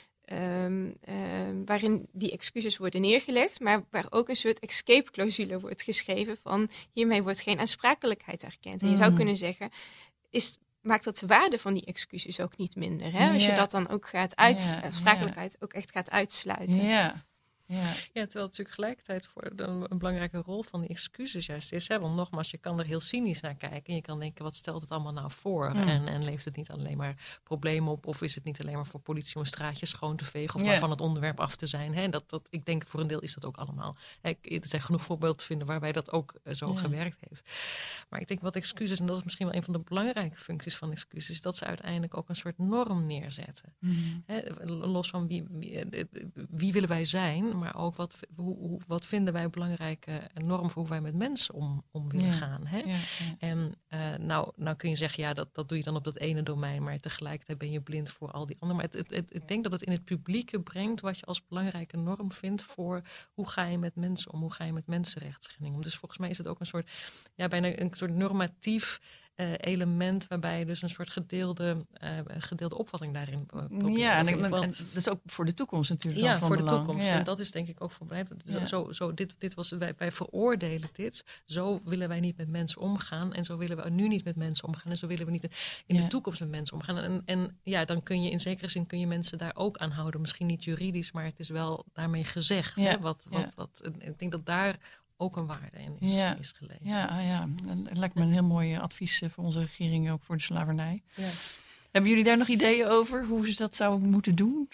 waarin die excuses worden neergelegd, maar waar ook een soort escape-clausule wordt geschreven van hiermee wordt geen aansprakelijkheid erkend. En je zou kunnen zeggen, maakt dat de waarde van die excuses ook niet minder, hè? Als je dat dan ook gaat aansprakelijkheid ook echt gaat uitsluiten. Ja, terwijl natuurlijk gelijkertijd voor een belangrijke rol van die excuses juist is. Hè? Want nogmaals, je kan er heel cynisch naar kijken. En je kan denken, wat stelt het allemaal nou voor? En levert het niet alleen maar problemen op? Of is het niet alleen maar voor politie om een straatje schoon te vegen? Of maar van het onderwerp af te zijn? Hè? Ik denk voor een deel is dat ook allemaal. Er zijn genoeg voorbeelden te vinden waarbij dat ook zo gewerkt heeft. Maar ik denk wat excuses, en dat is misschien wel een van de belangrijke functies van excuses, dat ze uiteindelijk ook een soort norm neerzetten. Hè? Los van wie willen wij zijn, maar ook wat vinden wij een belangrijke norm voor hoe wij met mensen om willen gaan. Hè? En nou kun je zeggen, dat doe je dan op dat ene domein, maar tegelijkertijd ben je blind voor al die andere. Maar ik denk dat het in het publieke brengt wat je als belangrijke norm vindt voor hoe ga je met mensen om, hoe ga je met mensenrechtsschendingen om. Dus volgens mij is het ook een soort, bijna een soort normatief element waarbij je dus een soort gedeelde opvatting daarin probeert. En dat is ook voor de toekomst natuurlijk. Ja, van voor belang. de toekomst. En dat is denk ik ook van belang. Dit was wij veroordelen dit. Zo willen wij niet met mensen omgaan. En zo willen we nu niet met mensen omgaan. En zo willen we niet in de toekomst met mensen omgaan. En dan kun je in zekere zin mensen daar ook aan houden. Misschien niet juridisch, maar het is wel daarmee gezegd. Hè? Ik denk dat daar ook een waarde in is gelegen. Dat lijkt me een heel mooi advies voor onze regering, ook voor de slavernij. Ja. Hebben jullie daar nog ideeën over, hoe ze dat zouden moeten doen?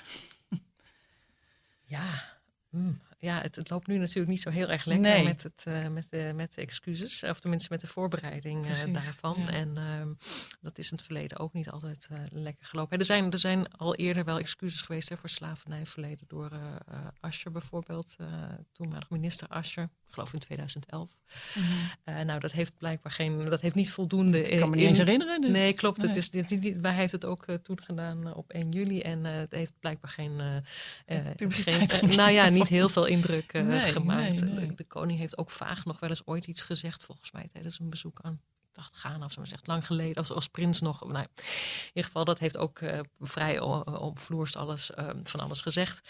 Het loopt nu natuurlijk niet zo heel erg lekker met de excuses. Of tenminste met de voorbereiding daarvan. Ja. En dat is in het verleden ook niet altijd lekker gelopen. Er zijn al eerder wel excuses geweest voor slavernijverleden door Asscher bijvoorbeeld. Toenmalig minister Asscher. Ik geloof in 2011. Dat heeft blijkbaar dat heeft niet voldoende. Ik kan me niet eens herinneren. Dus. Nee, klopt. Nee. Maar hij heeft het ook toen gedaan op 1 juli. En het heeft blijkbaar geen niet heel veel indruk gemaakt. Nee. De koning heeft ook vaag nog wel eens ooit iets gezegd, volgens mij, tijdens een bezoek aan Ghana, of zo zegt, lang geleden, als prins nog. Nou, in ieder geval, dat heeft ook vrij opvloerst van alles gezegd.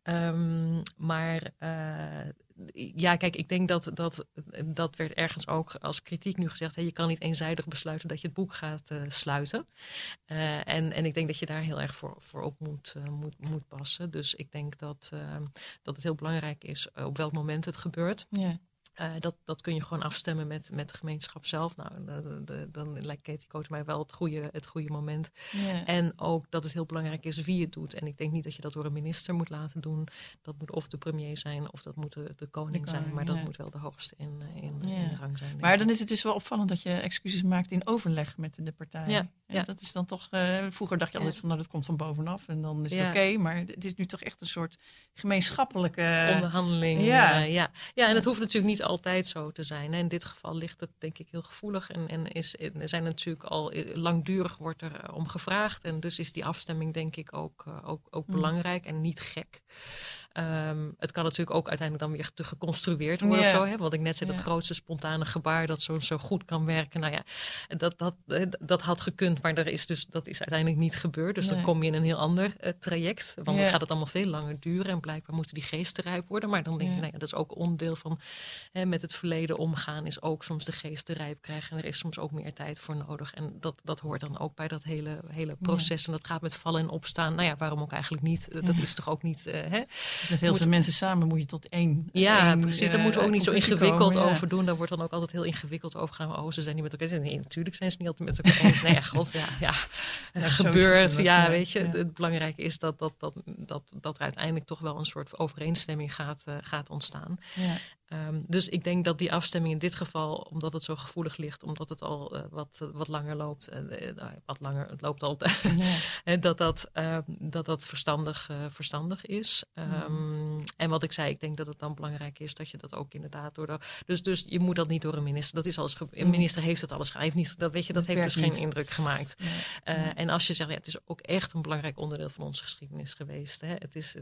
Kijk, ik denk dat werd ergens ook als kritiek nu gezegd. Je kan niet eenzijdig besluiten dat je het boek gaat sluiten. En ik denk dat je daar heel erg voor op moet passen. Dus ik denk dat het heel belangrijk is op welk moment het gebeurt. Ja. Dat kun je gewoon afstemmen met de gemeenschap zelf. Nou, dan lijkt Katie Koot mij wel het goede moment. Yeah. En ook dat het heel belangrijk is wie het doet. En ik denk niet dat je dat door een minister moet laten doen. Dat moet of de premier zijn of dat moet de koning zijn. Maar dat moet wel de hoogste in de rang zijn. Maar dan is het dus wel opvallend dat je excuses maakt in overleg met de partijen. Ja. Dat is dan toch... vroeger dacht je altijd van dat komt van bovenaf en dan is het oké. Maar het is nu toch echt een soort gemeenschappelijke... onderhandeling. Ja, en het hoeft natuurlijk niet altijd zo te zijn. In dit geval ligt het denk ik heel gevoelig en zijn natuurlijk al langdurig wordt er om gevraagd. En dus is die afstemming denk ik ook belangrijk en niet gek. Het kan natuurlijk ook uiteindelijk dan weer te geconstrueerd worden of zo. Hè? Wat ik net zei, dat grootste spontane gebaar dat zo goed kan werken. Nou ja, dat had gekund, maar dat is uiteindelijk niet gebeurd. Dus dan kom je in een heel ander traject. Want dan gaat het allemaal veel langer duren. En blijkbaar moeten die geesten rijp worden. Maar dan denk je, dat is ook onderdeel van met het verleden omgaan. Is ook soms de geesten rijp krijgen. En er is soms ook meer tijd voor nodig. En dat hoort dan ook bij dat hele proces. En dat gaat met vallen en opstaan. Nou ja, waarom ook eigenlijk niet? Dat is toch ook niet... Dus met heel veel mensen samen moet je tot één... precies. Daar moeten we ook niet zo ingewikkeld over doen. Daar wordt dan ook altijd heel ingewikkeld over gedaan. Oh, ze zijn niet met elkaar. Nee, natuurlijk zijn ze niet altijd met elkaar eens. Nee, god, het gebeurt. Weet je. Het belangrijke is dat er uiteindelijk toch wel een soort overeenstemming gaat ontstaan. Ja. Dus ik denk dat die afstemming in dit geval, omdat het zo gevoelig ligt, omdat het al wat langer loopt, het loopt al, dat verstandig is. En wat ik zei, ik denk dat het dan belangrijk is dat je dat ook inderdaad dus je moet dat niet door een minister. Dat is alles. Een minister heeft het alles gedaan. Dat heeft dus geen indruk gemaakt. En als je zegt, het is ook echt een belangrijk onderdeel van onze geschiedenis geweest. Hè. Het is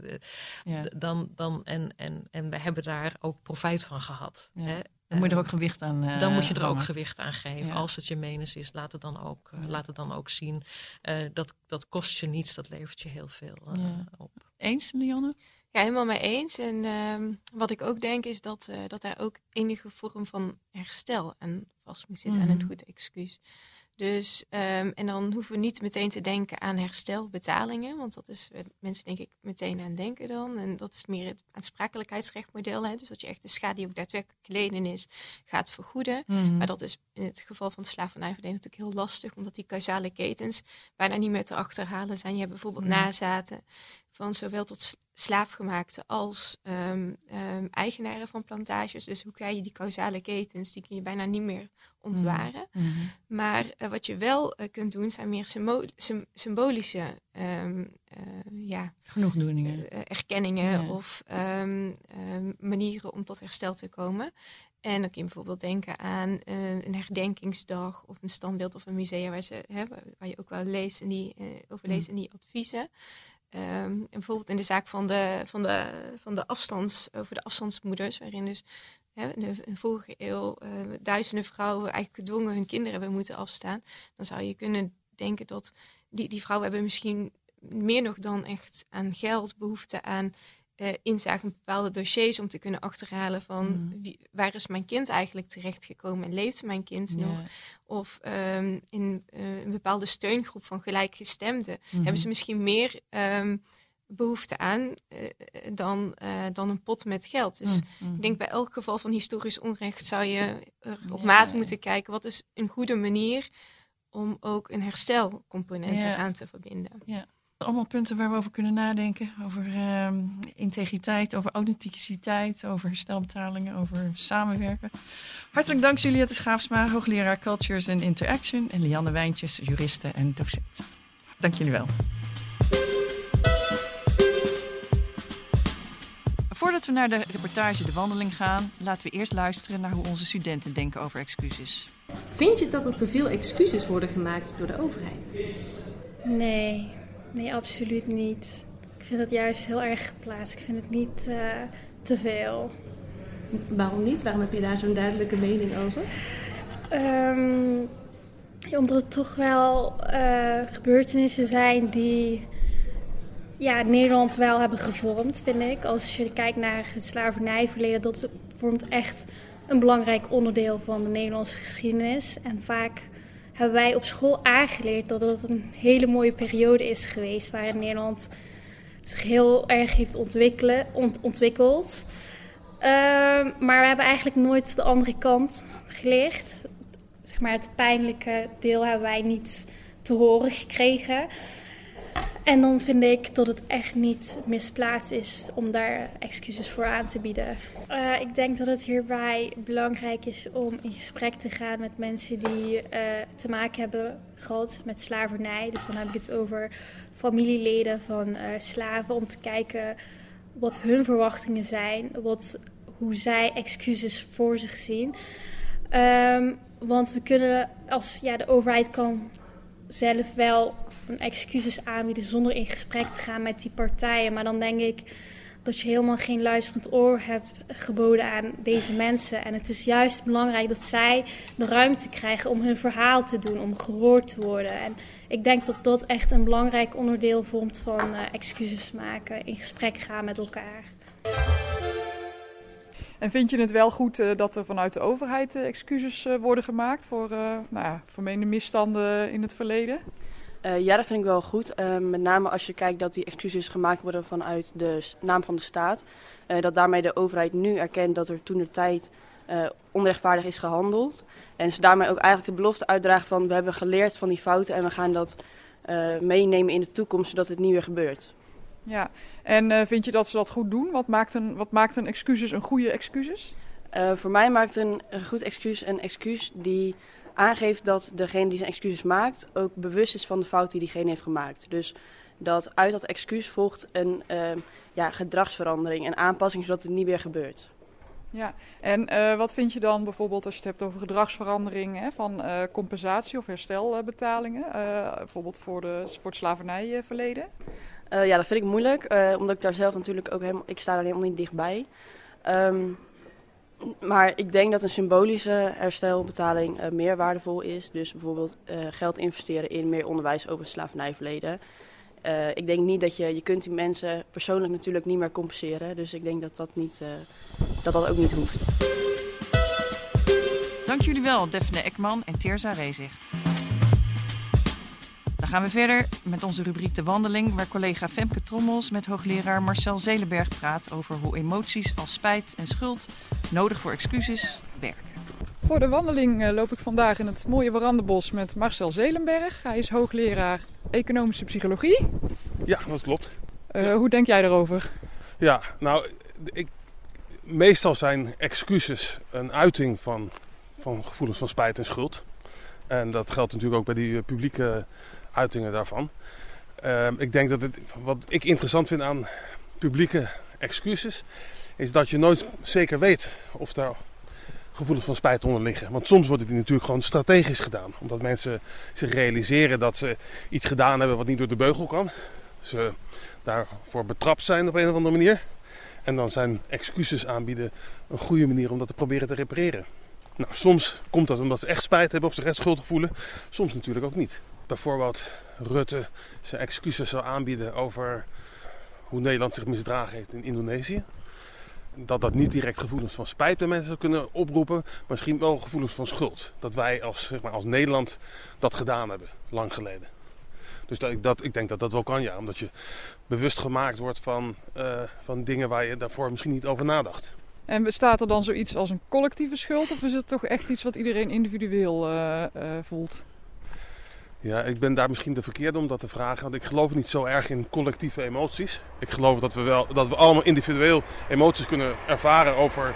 en we hebben daar ook profijt van gehad. Ja. Hè? Dan moet je er ook gewicht aan dan moet je er ook gewicht aan geven. Ja. Als het je menens is, laat het dan ook zien. Dat kost je niets, dat levert je heel veel op. Eens, Lianne? Ja, helemaal mee eens. En wat ik ook denk is dat daar ook enige vorm van herstel aan vast moet zitten. En een goed excuus. Dus, en dan hoeven we niet meteen te denken aan herstelbetalingen. Want dat is mensen denk ik meteen aan denken dan. En dat is meer het aansprakelijkheidsrechtmodel. Hè? Dus dat je echt de schade die ook daadwerkelijk geleden is, gaat vergoeden. Maar dat is in het geval van de slavernijverdeling natuurlijk heel lastig. Omdat die causale ketens bijna niet meer te achterhalen zijn. Je hebt bijvoorbeeld nazaten van zowel tot slaafgemaakte als eigenaren van plantages. Dus hoe krijg je die causale ketens? Die kun je bijna niet meer ontwaren. Maar wat je wel kunt doen, zijn meer symbolische genoegdoeningen, erkenningen of manieren om tot herstel te komen. En dan kun je bijvoorbeeld denken aan een herdenkingsdag of een standbeeld of een museum waar je ook wel leest in die adviezen. En bijvoorbeeld in de zaak van de afstandsmoeders, waarin dus in de vorige eeuw duizenden vrouwen eigenlijk gedwongen hun kinderen hebben moeten afstaan. Dan zou je kunnen denken dat die vrouwen hebben misschien meer nog dan echt aan geld behoefte aan inzage in bepaalde dossiers om te kunnen achterhalen van waar is mijn kind eigenlijk terechtgekomen en leeft mijn kind nog? Of in een bepaalde steungroep van gelijkgestemden hebben ze misschien meer behoefte aan dan een pot met geld. Dus ik denk bij elk geval van historisch onrecht zou je er op maat moeten kijken. Wat is een goede manier om ook een herstelcomponent eraan te verbinden? Ja. Allemaal punten waar we over kunnen nadenken. Over integriteit, over authenticiteit, over herstelbetalingen, over samenwerken. Hartelijk dank Juliette Schaafsma, hoogleraar Cultures and Interaction, en Lianne Wijntjes, juriste en docent. Dank jullie wel. Voordat we naar de reportage De Wandeling gaan, laten we eerst luisteren naar hoe onze studenten denken over excuses. Vind je dat er te veel excuses worden gemaakt door de overheid? Nee, absoluut niet. Ik vind het juist heel erg geplaatst. Ik vind het niet te veel. Waarom niet? Waarom heb je daar zo'n duidelijke mening over? Omdat het toch wel gebeurtenissen zijn die Nederland wel hebben gevormd, vind ik. Als je kijkt naar het slavernijverleden, dat vormt echt een belangrijk onderdeel van de Nederlandse geschiedenis. En vaak hebben wij op school aangeleerd dat het een hele mooie periode is geweest waarin Nederland zich heel erg heeft ontwikkeld. Maar we hebben eigenlijk nooit de andere kant geleerd. Zeg maar, het pijnlijke deel hebben wij niet te horen gekregen. En dan vind ik dat het echt niet misplaatst is om daar excuses voor aan te bieden. Ik denk dat het hierbij belangrijk is om in gesprek te gaan met mensen die te maken hebben gehad met slavernij. Dus dan heb ik het over familieleden van slaven, om te kijken wat hun verwachtingen zijn, hoe zij excuses voor zich zien. Want we kunnen, de overheid kan zelf wel een excuses aanbieden zonder in gesprek te gaan met die partijen. Maar dan denk ik dat je helemaal geen luisterend oor hebt geboden aan deze mensen. En het is juist belangrijk dat zij de ruimte krijgen om hun verhaal te doen, om gehoord te worden. En ik denk dat dat echt een belangrijk onderdeel vormt van excuses maken, in gesprek gaan met elkaar. En vind je het wel goed dat er vanuit de overheid excuses worden gemaakt voor vermeende misstanden in het verleden? Ja, dat vind ik wel goed. Met name als je kijkt dat die excuses gemaakt worden vanuit de naam van de staat. Dat daarmee de overheid nu erkent dat er toentertijd onrechtvaardig is gehandeld. En ze daarmee ook eigenlijk de belofte uitdragen van we hebben geleerd van die fouten en we gaan dat meenemen in de toekomst zodat het niet weer gebeurt. Ja, en vind je dat ze dat goed doen? Wat maakt een excuses een goede excuses? Voor mij maakt een goed excuus een excuus die aangeeft dat degene die zijn excuses maakt ook bewust is van de fout die diegene heeft gemaakt. Dus dat uit dat excuus volgt een gedragsverandering, een aanpassing zodat het niet weer gebeurt. Ja, en wat vind je dan bijvoorbeeld als je het hebt over gedragsverandering van compensatie of herstelbetalingen, bijvoorbeeld voor het slavernijverleden? Dat vind ik moeilijk, omdat ik daar zelf natuurlijk ook ik sta daar helemaal niet dichtbij. Maar ik denk dat een symbolische herstelbetaling meer waardevol is. Dus bijvoorbeeld geld investeren in meer onderwijs over het slavernijverleden. Ik denk niet dat je kunt die mensen persoonlijk natuurlijk niet meer compenseren. Dus ik denk dat dat ook niet hoeft. Dank jullie wel, Daphne Ekman en Teersa Rezicht. Dan gaan we verder met onze rubriek De Wandeling, waar collega Femke Trommels met hoogleraar Marcel Zelenberg praat over hoe emoties als spijt en schuld, nodig voor excuses, werken. Voor de wandeling loop ik vandaag in het mooie Warandenbos met Marcel Zelenberg. Hij is hoogleraar economische psychologie. Ja, dat klopt. Hoe denk jij daarover? Ja, nou, meestal zijn excuses een uiting van gevoelens van spijt en schuld. En dat geldt natuurlijk ook bij die publieke uitingen daarvan. Ik denk dat wat ik interessant vind aan publieke excuses is dat je nooit zeker weet of daar gevoelens van spijt onder liggen. Want soms wordt het natuurlijk gewoon strategisch gedaan. Omdat mensen zich realiseren dat ze iets gedaan hebben wat niet door de beugel kan. Ze daarvoor betrapt zijn op een of andere manier. En dan zijn excuses aanbieden een goede manier om dat te proberen te repareren. Nou, soms komt dat omdat ze echt spijt hebben of zich echt schuldig voelen. Soms natuurlijk ook niet. Bijvoorbeeld Rutte zijn excuses zou aanbieden over hoe Nederland zich misdragen heeft in Indonesië. Dat niet direct gevoelens van spijt bij mensen zou kunnen oproepen, maar misschien wel gevoelens van schuld. Dat wij als Nederland dat gedaan hebben, lang geleden. Dus ik denk dat dat wel kan, ja. Omdat je bewust gemaakt wordt van dingen waar je daarvoor misschien niet over nadacht. En bestaat er dan zoiets als een collectieve schuld? Of is het toch echt iets wat iedereen individueel voelt? Ja, ik ben daar misschien de verkeerde om dat te vragen. Want ik geloof niet zo erg in collectieve emoties. Ik geloof dat we allemaal individueel emoties kunnen ervaren over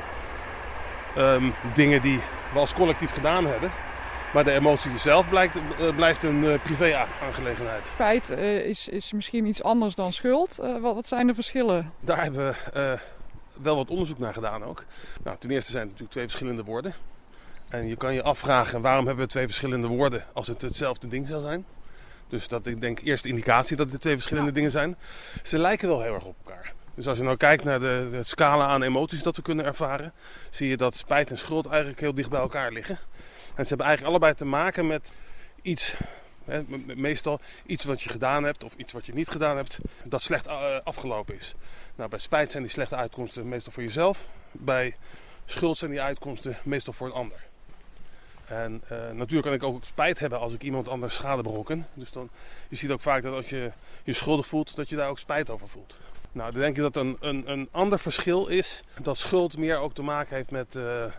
dingen die we als collectief gedaan hebben. Maar de emotie zelf blijft een privé-aangelegenheid. Spijt is misschien iets anders dan schuld. Wat zijn de verschillen? Daar hebben we wel wat onderzoek naar gedaan ook. Nou, ten eerste zijn het natuurlijk twee verschillende woorden. En je kan je afvragen waarom hebben we twee verschillende woorden als het hetzelfde ding zou zijn. Dus dat ik denk eerste indicatie dat het twee verschillende dingen zijn. Ze lijken wel heel erg op elkaar. Dus als je nou kijkt naar de scala aan emoties dat we kunnen ervaren, zie je dat spijt en schuld eigenlijk heel dicht bij elkaar liggen. En ze hebben eigenlijk allebei te maken met iets, meestal iets wat je gedaan hebt of iets wat je niet gedaan hebt, dat slecht afgelopen is. Nou, bij spijt zijn die slechte uitkomsten meestal voor jezelf. Bij schuld zijn die uitkomsten meestal voor een ander. En natuurlijk kan ik ook spijt hebben als ik iemand anders schade berokken. Dus je ziet ook vaak dat als je je schuldig voelt, dat je daar ook spijt over voelt. Nou, dan denk ik dat een ander verschil is dat schuld meer ook te maken heeft met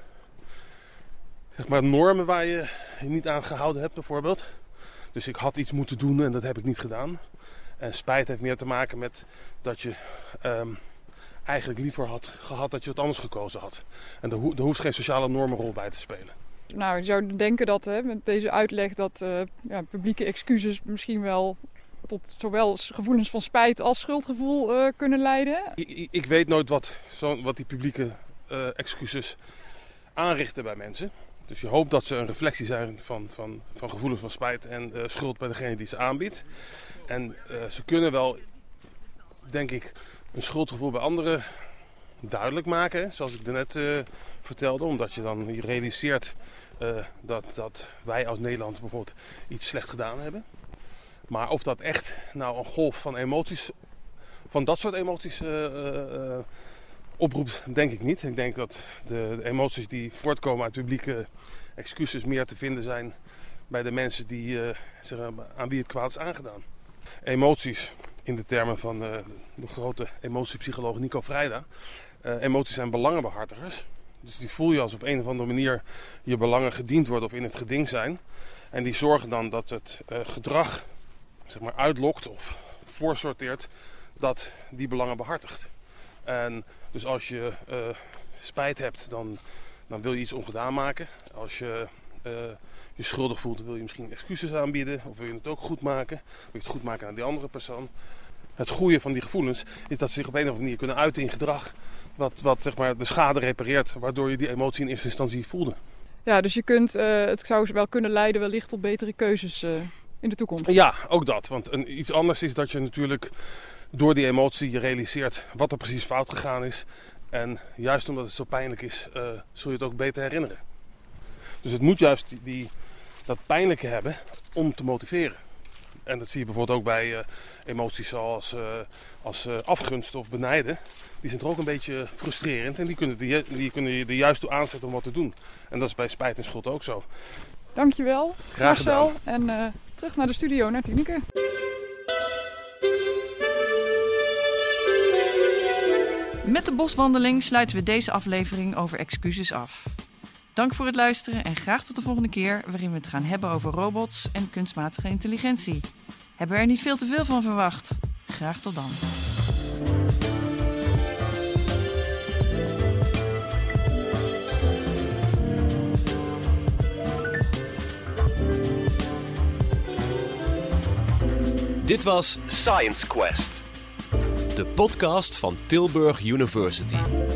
normen waar je niet aan gehouden hebt bijvoorbeeld. Dus ik had iets moeten doen en dat heb ik niet gedaan. En spijt heeft meer te maken met dat je eigenlijk liever had gehad dat je het anders gekozen had. En er hoeft geen sociale normenrol bij te spelen. Nou, je zou denken dat met deze uitleg dat publieke excuses misschien wel tot zowel gevoelens van spijt als schuldgevoel kunnen leiden. Ik weet nooit wat die publieke excuses aanrichten bij mensen. Dus je hoopt dat ze een reflectie zijn van gevoelens van spijt en schuld bij degene die ze aanbiedt. En ze kunnen wel, denk ik, een schuldgevoel bij anderen duidelijk maken. Zoals ik net vertelde. Omdat je dan realiseert dat wij als Nederland bijvoorbeeld iets slecht gedaan hebben. Maar of dat echt nou een golf van emoties, van dat soort emoties oproept, denk ik niet. Ik denk dat de emoties die voortkomen uit publieke excuses meer te vinden zijn bij de mensen aan wie het kwaad is aangedaan. Emoties, in de termen van de grote emotiepsycholoog Nico Vrijda. Emoties zijn belangenbehartigers. Dus die voel je als op een of andere manier je belangen gediend worden of in het geding zijn. En die zorgen dan dat het gedrag uitlokt of voorsorteert dat die belangen behartigt. En dus als je spijt hebt, dan Dan wil je iets ongedaan maken. Als je je schuldig voelt, dan wil je misschien excuses aanbieden. Of wil je het ook goed maken. Wil je het goed maken aan die andere persoon. Het goede van die gevoelens is dat ze zich op een of andere manier kunnen uiten in gedrag. Wat zeg maar de schade repareert, waardoor je die emotie in eerste instantie voelde. Ja, dus je kunt, het zou wel kunnen leiden wellicht tot betere keuzes in de toekomst. Ja, ook dat. Want iets anders is dat je natuurlijk door die emotie je realiseert wat er precies fout gegaan is. En juist omdat het zo pijnlijk is, zul je het ook beter herinneren. Dus het moet juist dat pijnlijke hebben om te motiveren. En dat zie je bijvoorbeeld ook bij emoties zoals afgunst of benijden. Die zijn toch ook een beetje frustrerend en die kunnen je er juist toe aanzetten om wat te doen. En dat is bij spijt en schuld ook zo. Dankjewel, Graag gedaan. Marcel. En terug naar de studio, naar Tineke. Met de boswandeling sluiten we deze aflevering over excuses af. Dank voor het luisteren en graag tot de volgende keer waarin we het gaan hebben over robots en kunstmatige intelligentie. Hebben we er niet veel te veel van verwacht? Graag tot dan. Dit was Science Quest, de podcast van Tilburg University.